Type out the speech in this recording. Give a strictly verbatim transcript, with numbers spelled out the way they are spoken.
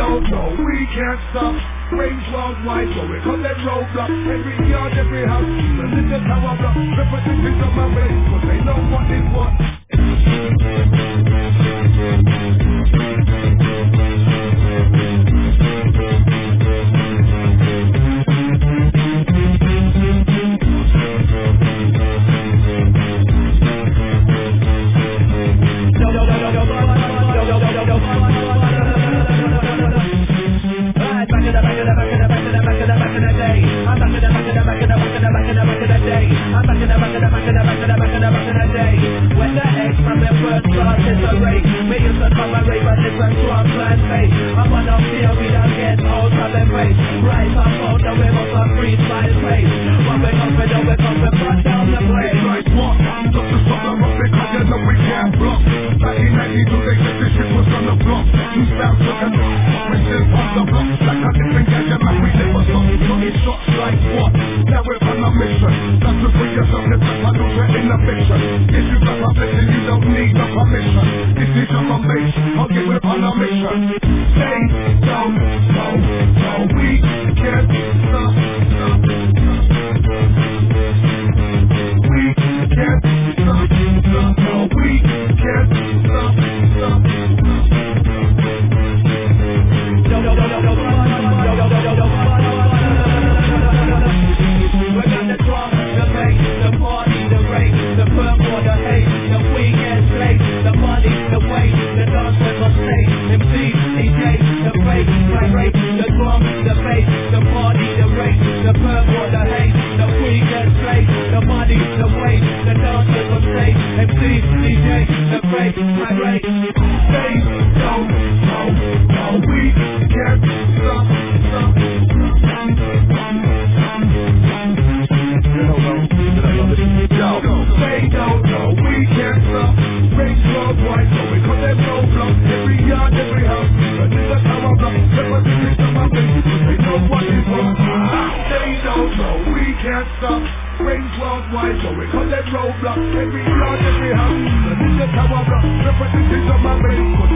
don't know, we can't stop. Range worldwide, so we cut them roadblock. Every yard, every house, the little tower block. Representatives on my way, cause they know what is what. Every yard, every house, the tower block, representatives on my way.